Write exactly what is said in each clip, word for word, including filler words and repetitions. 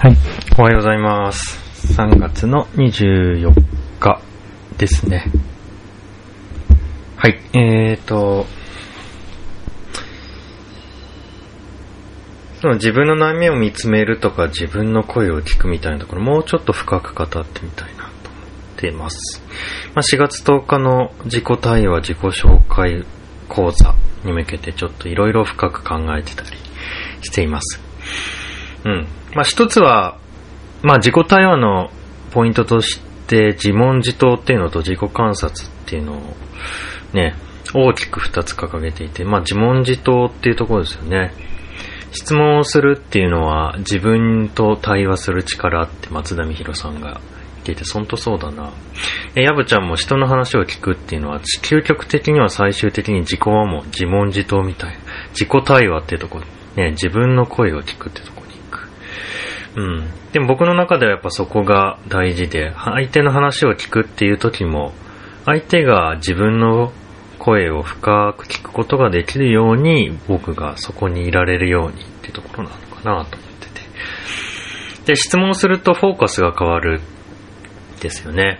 はい、おはようございます。さんがつのにじゅうよっかですね。はい、えーと自分の悩みを見つめるとか自分の声を聞くみたいなところ、もうちょっと深く語ってみたいなと思っています。まあ、しがつとおかの自己対話自己紹介講座に向けてちょっといろいろ深く考えてたりしています。うん。まあ、一つは、まあ、自己対話のポイントとして自問自答っていうのと自己観察っていうのをね、大きく二つ掲げていて、まあ、自問自答っていうところですよね。質問をするっていうのは自分と対話する力って松田美弘さんが言っていて、本当そうだな。やぶちゃんも人の話を聞くっていうのは究極的には最終的に自己はもう自問自答みたいな、自己対話っていうところね、自分の声を聞くってところに行く。うん。でも僕の中ではやっぱそこが大事で、相手の話を聞くっていう時も相手が自分の声を深く聞くことができるように僕がそこにいられるようにっていうところなのかなと思ってて、で質問するとフォーカスが変わるですよね。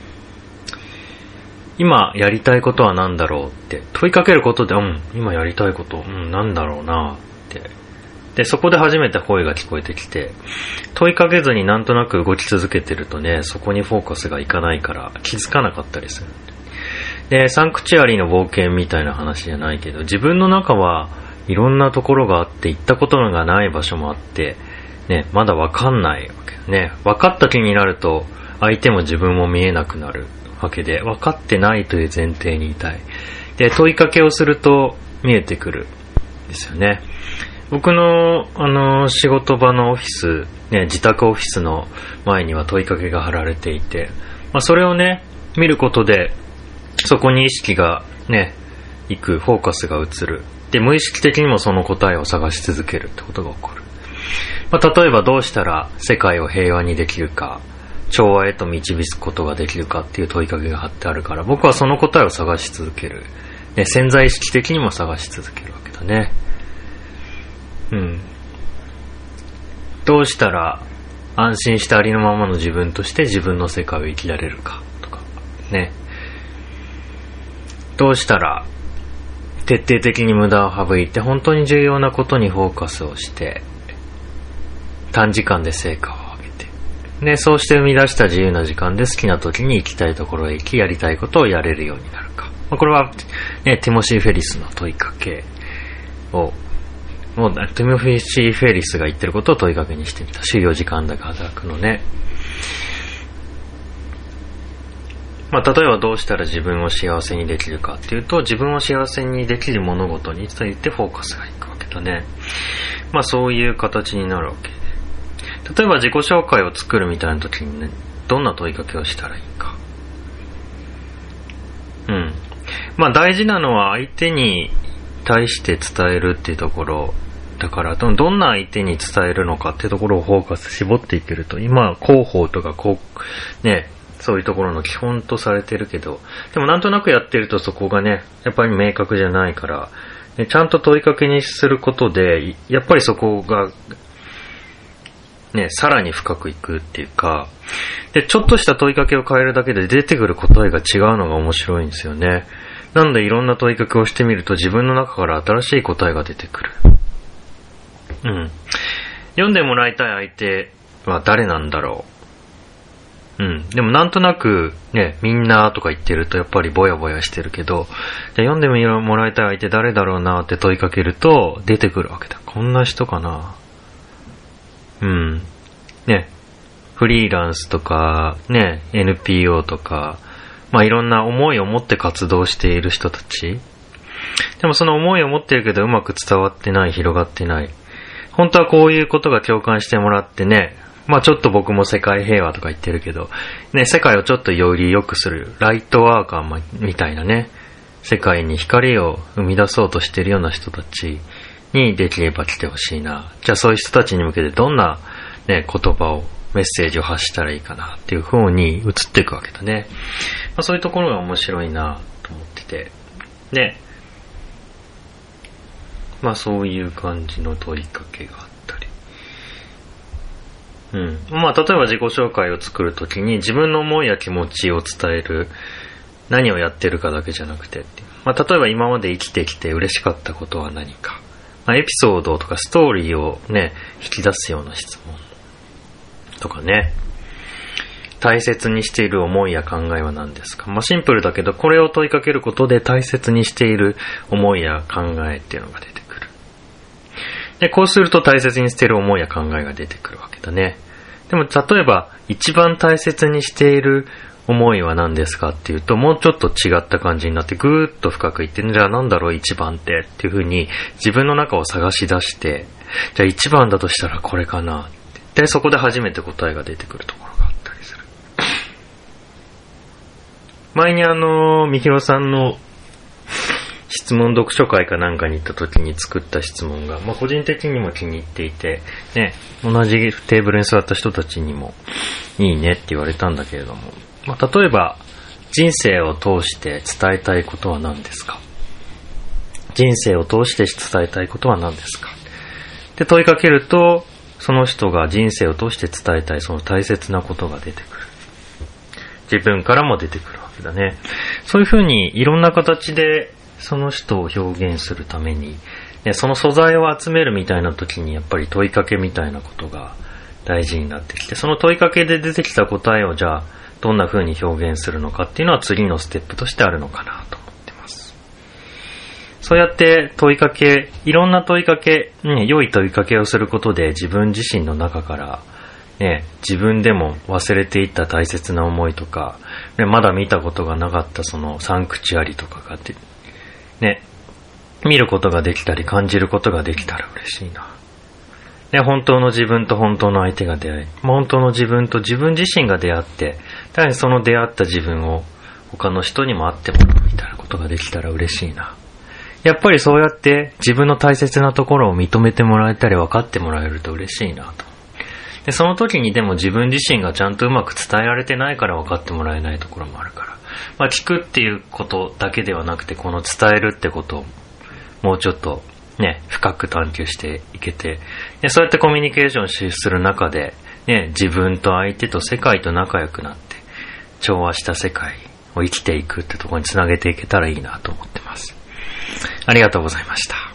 今やりたいことは何だろうって問いかけることで、うん今やりたいことうんなんだろうなって、でそこで初めて声が聞こえてきて、問いかけずになんとなく動き続けてるとね、そこにフォーカスがいかないから気づかなかったりする。でサンクチュアリの冒険みたいな話じゃないけど、自分の中はいろんなところがあって行ったことがない場所もあってね、まだ分かんないわけね。分かった気になると相手も自分も見えなくなるわけで、分かってないという前提にいたい。で問いかけをすると見えてくるんですよね。僕のあの仕事場のオフィス、ね、自宅オフィスの前には問いかけが貼られていて、まあ、それをね見ることでそこに意識がね行く、フォーカスが移る。で無意識的にもその答えを探し続けるってことが起こる。まあ、例えばどうしたら世界を平和にできるか、調和へと導くことができるかっていう問いかけが貼ってあるから、僕はその答えを探し続ける、ね、潜在意識的にも探し続けるわけだね。うんどうしたら安心してありのままの自分として自分の世界を生きられるかとかね、どうしたら徹底的に無駄を省いて本当に重要なことにフォーカスをして短時間で成果を上げて、でそうして生み出した自由な時間で好きな時に行きたいところへ行き、やりたいことをやれるようになるか。これは、ね、ティモシー・フェリスの問いかけをもうティモシー・フェリスが言ってることを問いかけにしてみた。就業時間だけ働くのね。まあ、例えばどうしたら自分を幸せにできるかっていうと、自分を幸せにできる物事についてフォーカスがいくわけだね。まあそういう形になるわけで、例えば自己紹介を作るみたいな時にね、どんな問いかけをしたらいいか。うんまあ大事なのは相手に対して伝えるっていうところだから、どんな相手に伝えるのかっていうところをフォーカス絞っていけると、今広報とかこうねそういうところの基本とされてるけど、でもなんとなくやってるとそこがねやっぱり明確じゃないから、ね、ちゃんと問いかけにすることでやっぱりそこがねさらに深くいくっていうか、でちょっとした問いかけを変えるだけで出てくる答えが違うのが面白いんですよね。なのでいろんな問いかけをしてみると自分の中から新しい答えが出てくる。うん読んでもらいたい相手は誰なんだろう。うん、でもなんとなくねみんなとか言ってるとやっぱりぼやぼやしてるけど、じゃ読んでもらいたい相手誰だろうなって問いかけると出てくるわけだ。こんな人かな。うんねフリーランスとかね エヌピーオー とか、まあいろんな思いを持って活動している人たち、でもその思いを持ってるけどうまく伝わってない、広がってない。本当はこういうことが共感してもらってね、まあちょっと僕も世界平和とか言ってるけど、ね、世界をちょっとより良くする、ライトワーカーみたいなね、世界に光を生み出そうとしているような人たちにできれば来てほしいな。じゃあそういう人たちに向けてどんな、ね、言葉を、メッセージを発したらいいかなっていう風に移っていくわけだね。まあ、そういうところが面白いなと思ってて、ね、まあそういう感じの問いかけがあったり、 うん。まあ、例えば自己紹介を作るときに自分の思いや気持ちを伝える、何をやってるかだけじゃなくて、まあ、例えば今まで生きてきて嬉しかったことは何か、まあ、エピソードとかストーリーをね、引き出すような質問とかね、大切にしている思いや考えは何ですか。まあ、シンプルだけど、これを問いかけることで大切にしている思いや考えっていうのが出てくる。で、こうすると大切にしている思いや考えが出てくるわけだね。でも、例えば、一番大切にしている思いは何ですかっていうと、もうちょっと違った感じになって、ぐーっと深くいって、じゃあなんだろう一番ってっていう風に自分の中を探し出して、じゃあ一番だとしたらこれかなって。で、そこで初めて答えが出てくるところがあったりする。前にあの、みひろさんの質問読書会かなんかに行った時に作った質問が、まあ個人的にも気に入っていて、ね、同じテーブルに座った人たちにもいいねって言われたんだけれども、まあ、例えば人生を通して伝えたいことは何ですか。人生を通して伝えたいことは何ですかで問いかけると、その人が人生を通して伝えたいその大切なことが出てくる。自分からも出てくるわけだね。そういうふうにいろんな形でその人を表現するために、その素材を集めるみたいな時にやっぱり問いかけみたいなことが大事になってきて、その問いかけで出てきた答えをじゃあどんな風に表現するのかっていうのは次のステップとしてあるのかなと思ってます。そうやって問いかけ、いろんな問いかけ、ね、良い問いかけをすることで自分自身の中から、ね、自分でも忘れていった大切な思いとか、ね、まだ見たことがなかったそのサンクチュアリとかがで、ね、見ることができたり感じることができたら嬉しいな。ね、本当の自分と本当の相手が出会い、本当の自分と自分自身が出会って、さらにその出会った自分を他の人にも会ってもらうみたいなことができたら嬉しいな。やっぱりそうやって自分の大切なところを認めてもらえたり分かってもらえると嬉しいなと。で、その時にでも自分自身がちゃんとうまく伝えられてないから分かってもらえないところもあるから。まあ聞くっていうことだけではなくて、この伝えるってことをもうちょっとね、深く探求していけて、でそうやってコミュニケーションする中で、ね、自分と相手と世界と仲良くなって、調和した世界を生きていくってところにつなげていけたらいいなと思ってます。ありがとうございました。